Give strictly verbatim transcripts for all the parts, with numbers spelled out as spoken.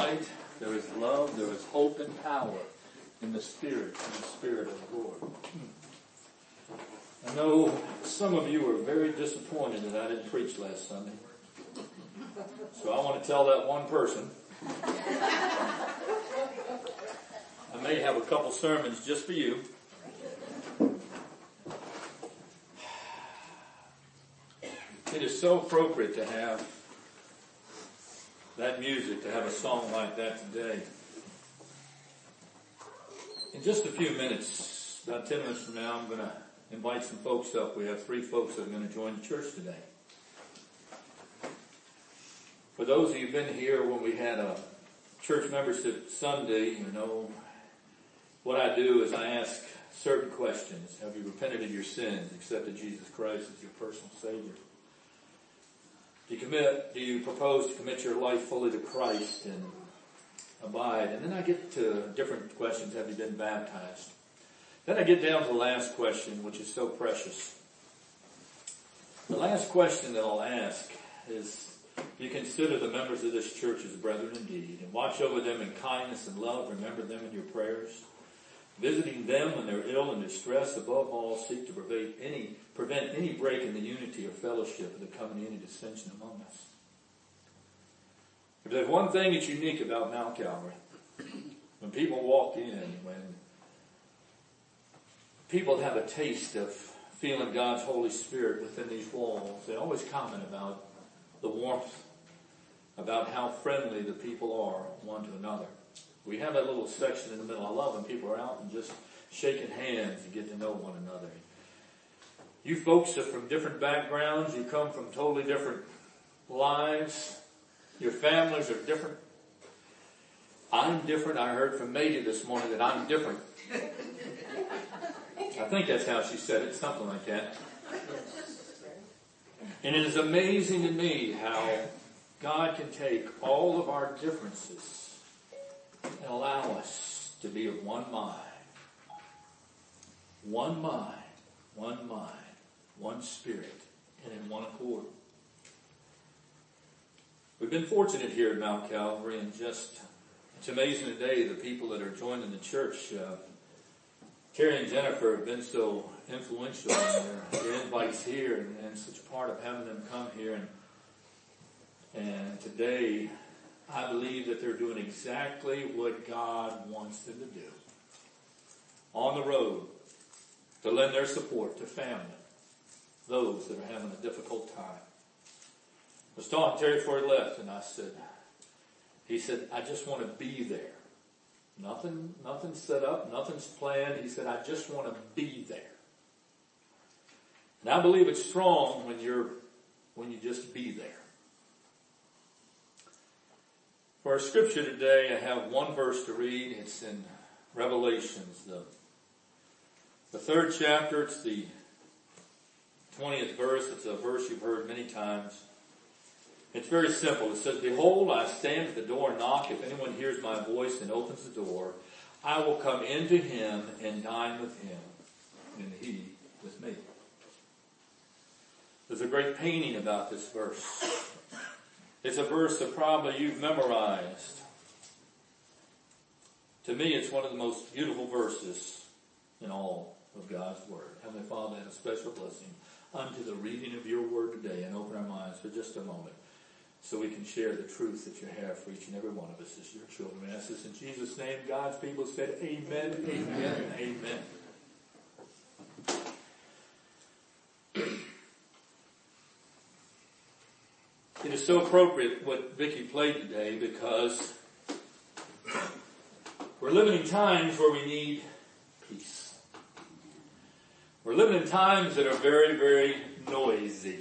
light, there is love, there is hope and power in the Spirit, in the Spirit of the Lord. I know some of you were very disappointed that I didn't preach last Sunday. So I want to tell that one person. I may have a couple sermons just for you. It is so appropriate to have that music, to have a song like that today. In just a few minutes, about ten minutes from now, I'm going to invite some folks up. We have three folks that are going to join the church today. For those of you who've been here when we had a church membership Sunday, you know, what I do is I ask certain questions. Have you repented of your sins, accepted Jesus Christ as your personal Savior? Do you commit, do you propose to commit your life fully to Christ and abide? And then I get to different questions. Have you been baptized? Then I get down to the last question, which is so precious. The last question that I'll ask is, do you consider the members of this church as brethren indeed, and watch over them in kindness and love, remember them in your prayers, visiting them when they're ill and distressed, above all seek to prevent any, prevent any break in the unity or fellowship of the coming any dissension among us. If there's one thing that's unique about Mount Calvary, when people walk in, when people have a taste of feeling God's Holy Spirit within these walls, they always comment about the warmth, about how friendly the people are one to another. We have that little section in the middle. I love when people are out and just shaking hands and get to know one another. You folks are from different backgrounds. You come from totally different lives. Your families are different. I'm different. I heard from Megan this morning that I'm different. I think that's how she said it, something like that. And it is amazing to me how God can take all of our differences and allow us to be of one mind. One mind, one mind, one spirit, and in one accord. We've been fortunate here at Mount Calvary, and just, it's amazing today the people that are joining the church. Uh, Terry and Jennifer have been so influential in their, their invites here, and, and such a part of having them come here. And, and today, I believe that they're doing exactly what God wants them to do. On the road, to lend their support to family, those that are having a difficult time. I was talking to Terry before he left, and I said, he said, I just want to be there. Nothing, nothing's set up, nothing's planned. He said, I just want to be there. And I believe it's strong when you're, when you just be there. For our scripture today, I have one verse to read. It's in Revelations, the, the third chapter. It's the twentieth verse. It's a verse you've heard many times. It's very simple. It says, Behold, I stand at the door and knock. If anyone hears my voice and opens the door, I will come into him and dine with him, and he with me. There's a great painting about this verse. It's a verse that probably you've memorized. To me, it's one of the most beautiful verses in all of God's Word. Heavenly Father, have a special blessing unto the reading of your Word today, and open our minds for just a moment so we can share the truth that you have for each and every one of us as your children. We ask this in Jesus' name. God's people said amen, amen, amen. It is so appropriate what Vicki played today, because we're living in times where we need peace. We're living in times that are very, very noisy.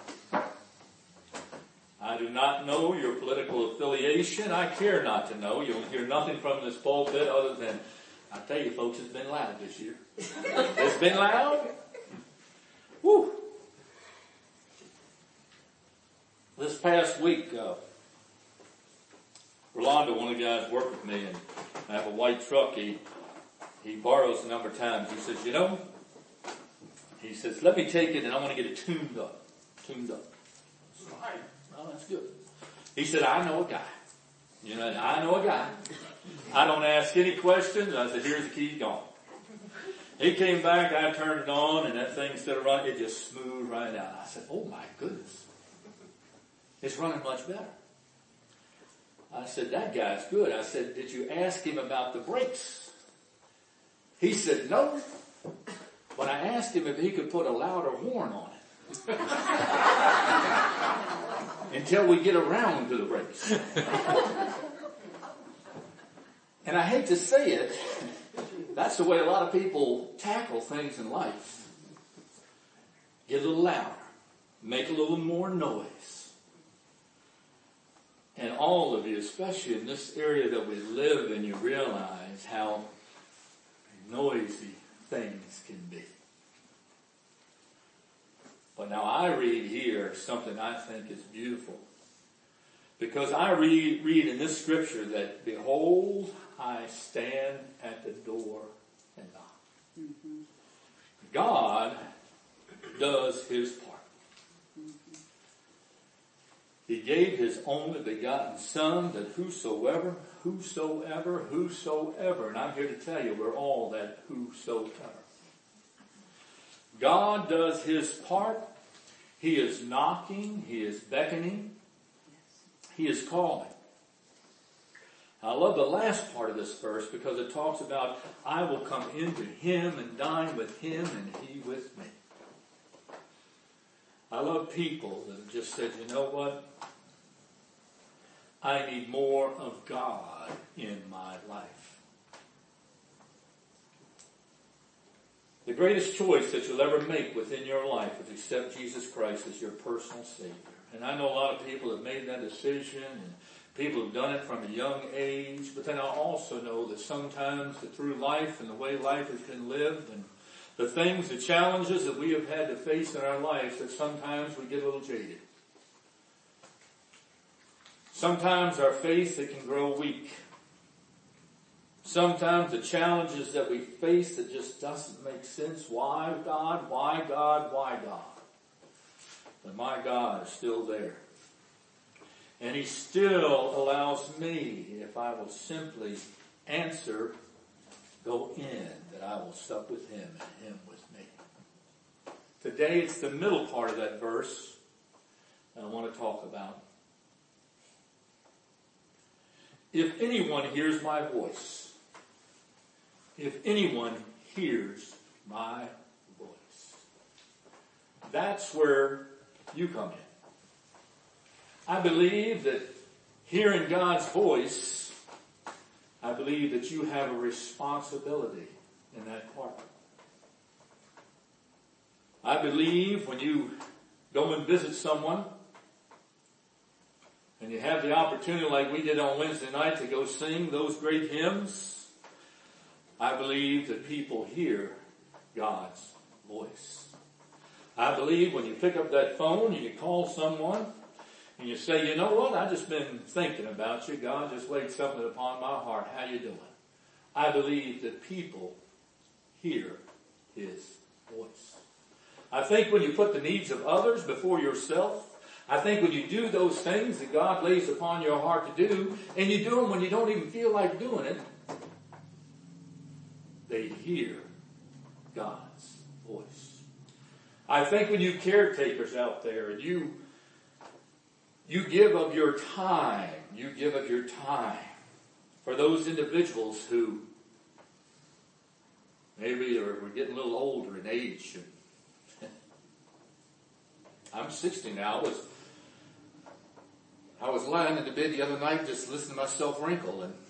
I do not know your political affiliation. I care not to know. You'll hear nothing from this pulpit other than, I tell you folks, it's been loud this year. It's been loud. Woo. This past week, uh, Rolando, one of the guys worked with me, and I have a white truck. He, he borrows a number of times. He says, you know, he says, let me take it and I want to get it tuned up. Tuned up. All right. Oh, that's good. He said, I know a guy. You know, I know a guy. I don't ask any questions. I said, here's the key, gone. He came back, I turned it on, and that thing instead of running, it just smoothed right out. I said, oh my goodness. It's running much better. I said, that guy's good. I said, did you ask him about the brakes? He said, no. But I asked him if he could put a louder horn on it. Until we get around to the brakes. And I hate to say it, that's the way a lot of people tackle things in life. Get a little louder. Make a little more noise. And all of you, especially in this area that we live in, you realize how noisy things can be. But now I read here something I think is beautiful. Because I read, read in this scripture that, behold, I stand at the door and knock. Mm-hmm. God does his part. Mm-hmm. He gave his only begotten Son that whosoever, whosoever, whosoever, and I'm here to tell you we're all that whosoever. God does his part. He is knocking. He is beckoning. He is calling. I love the last part of this verse because it talks about, I will come into him and dine with him and he with me. I love people that have just said, you know what? I need more of God in my life. The greatest choice that you'll ever make within your life is accept Jesus Christ as your personal Savior. And I know a lot of people have made that decision, and people have done it from a young age. But then I also know that sometimes through life and the way life has been lived and the things, the challenges that we have had to face in our lives, that sometimes we get a little jaded. Sometimes our faith, it can grow weak. Sometimes the challenges that we face that just doesn't make sense. Why God? Why God? Why God? But my God is still there. And he still allows me, if I will simply answer, go in, that I will sup with him and him with me. Today it's the middle part of that verse that I want to talk about. If anyone hears my voice, if anyone hears my voice, that's where you come in. I believe that hearing God's voice, I believe that you have a responsibility in that part. I believe when you go and visit someone, and you have the opportunity like we did on Wednesday night to go sing those great hymns, I believe that people hear God's voice. I believe when you pick up that phone and you call someone and you say, you know what, I've just been thinking about you. God just laid something upon my heart. How you doing? I believe that people hear his voice. I think when you put the needs of others before yourself, I think when you do those things that God lays upon your heart to do, and you do them when you don't even feel like doing it, they hear God's voice. I think when you caretakers out there, and you, you give of your time, you give of your time for those individuals who maybe are, are getting a little older in age. I'm sixty now. I was, I was lying in the bed the other night just listening to myself wrinkle, and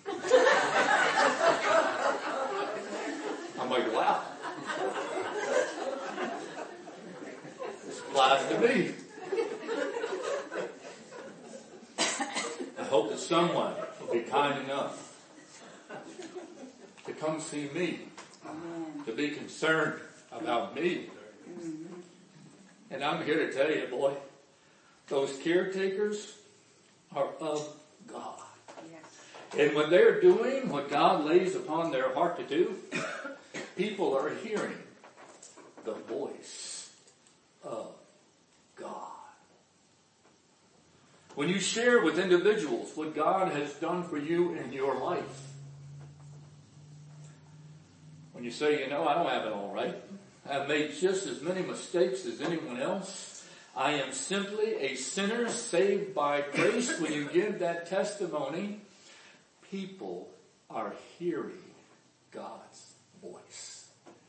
I'm like, wow. This applies to me. I hope that someone will be kind enough to come see me, to be concerned about me. And I'm here to tell you, boy, those caretakers are of God. Yes. And when they're doing what God lays upon their heart to do, people are hearing the voice of God. When you share with individuals what God has done for you in your life. When you say, you know, I don't have it all right. I've made just as many mistakes as anyone else. I am simply a sinner saved by grace. When you give that testimony, people are hearing God's voice.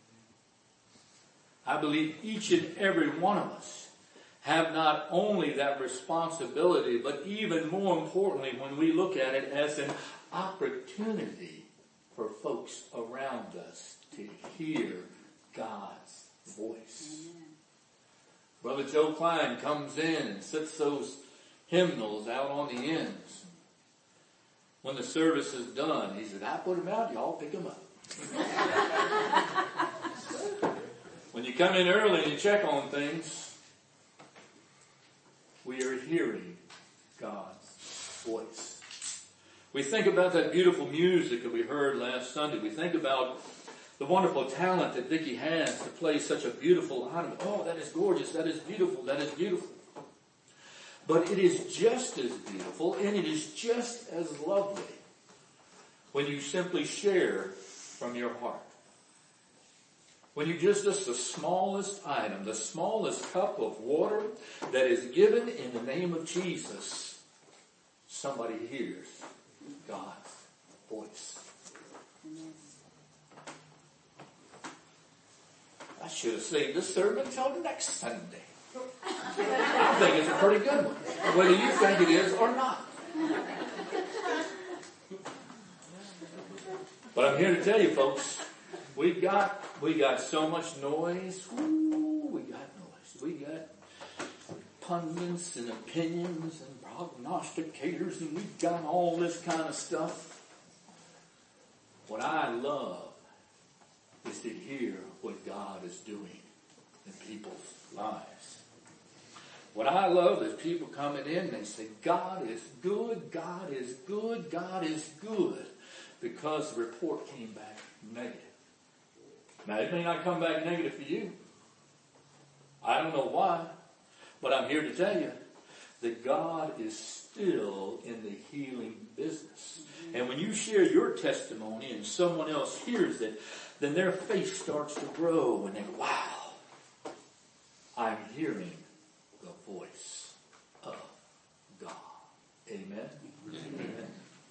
I believe each and every one of us have not only that responsibility, but even more importantly, when we look at it as an opportunity for folks around us to hear God's voice. Amen. Brother Joe Klein comes in and sets those hymnals out on the ends. When the service is done, he said, I put them out, y'all pick them up. When you come in early and you check on things, we are hearing God's voice. We think about that beautiful music that we heard last Sunday. We think about the wonderful talent that Vicki has to play such a beautiful item. Oh, that is gorgeous. That is beautiful. That is beautiful. But it is just as beautiful and it is just as lovely when you simply share from your heart. When you just, just the smallest item, the smallest cup of water that is given in the name of Jesus, somebody hears God's voice. Amen. I should have saved this sermon until next Sunday. I think it's a pretty good one, whether you think it is or not. But I'm here to tell you, folks, we got we got so much noise. Ooh, we got noise. We got pundits and opinions and prognosticators, and we've got all this kind of stuff. What I love is to hear what God is doing in people's lives. What I love is people coming in and they say, God is good, God is good, God is good, because the report came back negative. Now, it may not come back negative for you. I don't know why, but I'm here to tell you that God is still in the healing business. And when you share your testimony and someone else hears it, then their faith starts to grow and they go, wow, I'm hearing the voice of God. Amen? Amen. Amen.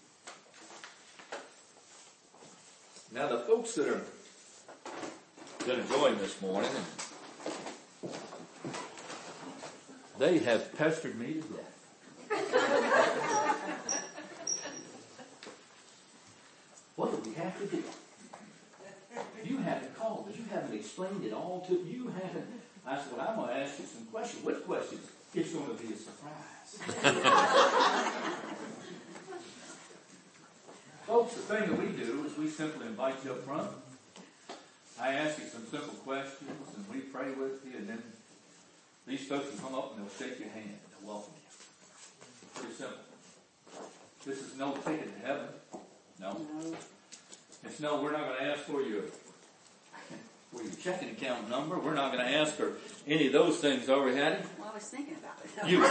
Now the folks that are that are joining this morning, they have pestered me to death. What do we have to do? You haven't called us. You haven't explained it all to you. Haven't. I said, well, I'm going to ask you some questions. Which questions? It's going to be a surprise. Folks, the thing that we do is we simply invite you up front. I ask you some simple questions, and we pray with you, and then these folks will come up and they'll shake your hand and they'll welcome you. Pretty simple. This is no ticket to heaven. No. no. It's no, we're not going to ask for your, for your checking account number. We're not going to ask for any of those things, are we, Hattie? Well, I was thinking about it. You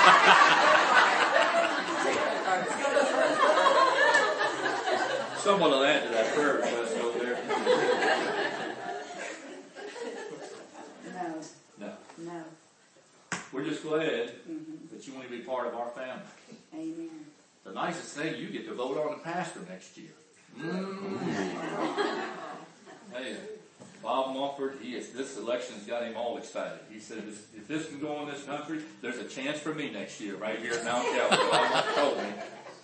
Someone will add to that prayer request over there. No. No. No. We're just glad mm-hmm. that you want to be part of our family. Amen. The nicest thing, you get to vote on the pastor next year. Mm. Hey, Bob Mumford, he is, this election's got him all excited. He said, if this can go in this country, there's a chance for me next year right here at Mount Calvary. Bob told me.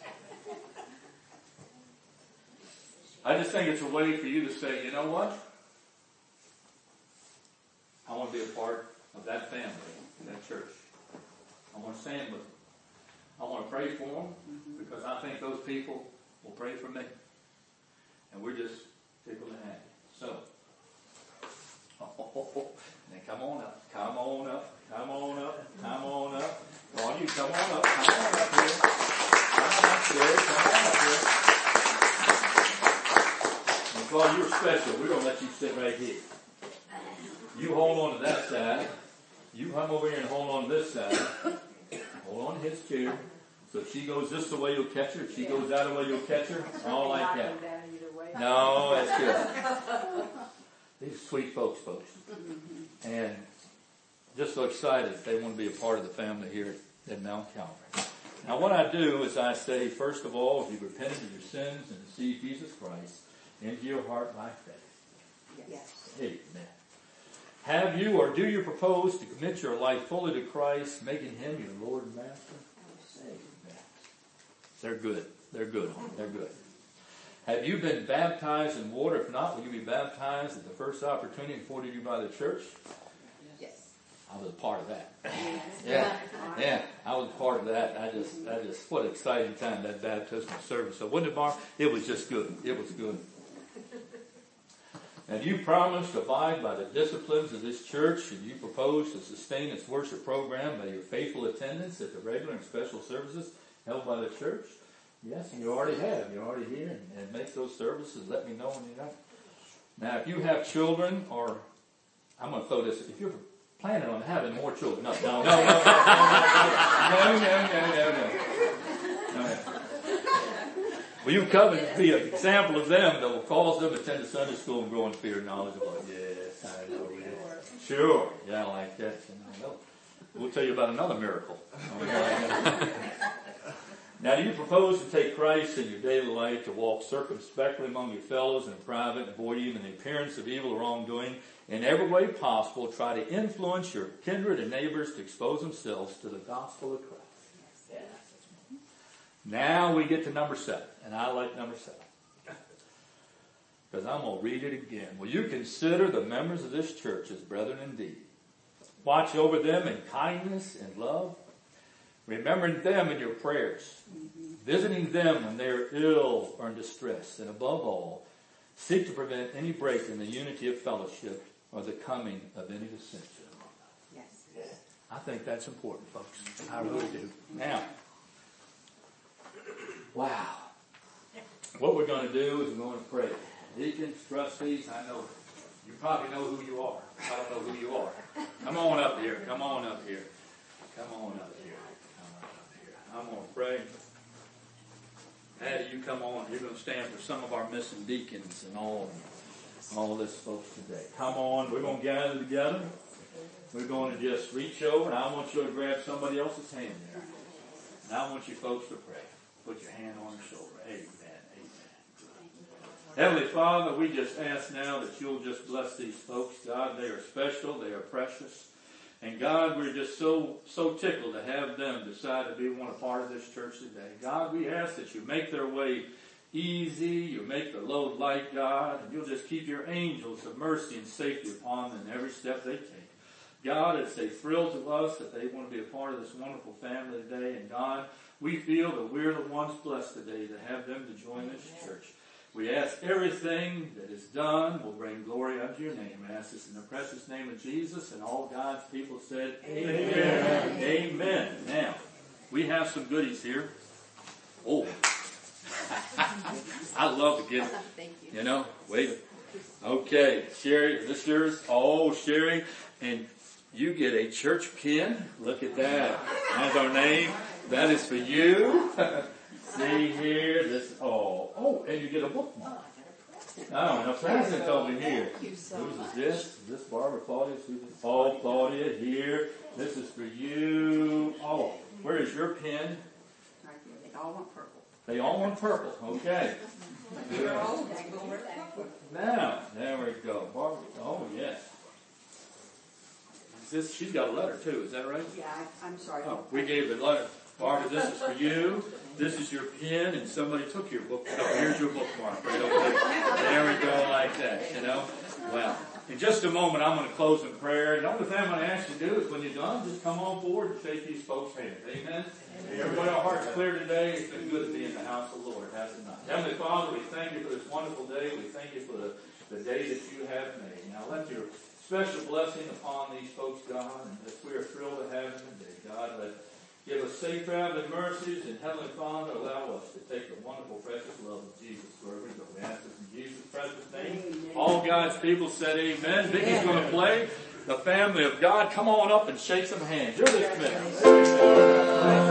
I just think it's a way for you to say, you know what? I want to be a part of that family, that church. I want to stand with them. I want to pray for them mm-hmm. because I think those people will pray for me. And we're just tickled and happy. So, oh, oh, oh, oh. Now come on up, come on up, come on up, come on up. Come on, you come on up, come on up here. Come on up here, come on up here. Because you're special, we're going to let you sit right here. You hold on to that side. You come over here and hold on to this side. hold on to his chair. So if she goes this the way, you'll catch her. If she goes that way, you'll catch her. All like that. No, that's good. These sweet folks, folks. And just so excited they want to be a part of the family here at Mount Calvary. Now what I do is I say, first of all, if you've repented of your sins and received Jesus Christ into your heart by faith. Yes. Amen. Have you or do you propose to commit your life fully to Christ, making him your Lord and Master? Amen. They're good. They're good. They're good. Have you been baptized in water? If not, will you be baptized at the first opportunity afforded you by the church? Yes. I was a part of that. Yeah, yeah, I was part of that. I just, I just, what an exciting time, that baptismal service. So wasn't it, Mark? It was just good. It was good. Have you promised to abide by the disciplines of this church, and you propose to sustain its worship program by your faithful attendance at the regular and special services held by the church? Yes, and you already have. You're already here, and, and make those services. Let me know when you're not. Now, if you have children, or I'm going to throw this, if you're planning on having more children, no, no, no, no, no, no, no, no, no, no, no, no. Will you come and be an example of them that will cause them to attend the Sunday school and grow in fear and knowledge of God? Yes, I know. Yes. Sure. Yeah, I like that. We'll tell you about another miracle. Now, do you propose to take Christ in your daily life, to walk circumspectly among your fellows in private, and avoid even the appearance of evil or wrongdoing, in every way possible, try to influence your kindred and neighbors to expose themselves to the gospel of Christ? Yes. Now we get to number seven, and I like number seven, because I'm going to read it again. Will you consider the members of this church as brethren indeed? Watch over them in kindness and love, remembering them in your prayers, visiting them when they are ill or in distress, and above all, seek to prevent any break in the unity of fellowship or the coming of any dissension. Yes. I think that's important, folks. I really do. Now, wow. What we're going to do is we're going to pray. Deacons, trustees, I know you probably know who you are. I don't know who you are. Come on up here. Come on up here. Come on up here. Come on up here. I'm going to pray. Addie, you come on. You're going to stand for some of our missing deacons and all, all this folks today. Come on. We're going to gather together. We're going to just reach over, and I want you to grab somebody else's hand there. And I want you folks to pray. Put your hand on your shoulder. Amen. Heavenly Father, we just ask now that you'll just bless these folks. God, they are special. They are precious. And God, we're just so, so tickled to have them decide to be one a part of this church today. God, we ask that you make their way easy. You make the load light, God. And you'll just keep your angels of mercy and safety upon them in every step they take. God, it's a thrill to us that they want to be a part of this wonderful family today. And God, we feel that we're the ones blessed today to have them to join this church. We ask everything that is done will bring glory unto your name. I ask this in the precious name of Jesus, and all God's people said, Amen. Amen. Amen. Now, we have some goodies here. Oh, I love to get, Thank you. you know, wait. Okay, Sherry, is this yours? Oh, Sherry, and you get a church pin. Look at that. That's our name. That is for you. See here, this, oh, oh, and you get a bookmark. Oh, and a present over here. Whose is this? Is this Barbara, Claudia? Oh, Claudia, here. This is for you. Oh, where is your pen? Right here. They all want purple. They all want purple. Okay. Now, there we go. Barbara, oh, yes. Is this, she's got a letter too, is that right? Yeah, I, I'm sorry. Oh, we gave the letter. Barbara, this is for you. This is your pen, and somebody took your book. Oh, here's your bookmark. There we go, like that, you know. Well, in just a moment, I'm going to close in prayer. And the only thing I'm going to ask you to do is when you're done, just come on forward and shake these folks' hands. Amen? Everybody, our hearts clear today. It's been good to be in the house of the Lord, hasn't it? Heavenly Father, we thank you for this wonderful day. We thank you for the, the day that you have made. Now let your special blessing upon these folks, God, and that we are thrilled to have them today. God, let give us safe traveling mercies, and Heavenly Father, allow us to take the wonderful, precious love of Jesus wherever we go. We ask this in Jesus' precious name. Amen. All God's people said amen. Vicky's going to play. the family of God. Come on up and shake some hands. You're dismissed.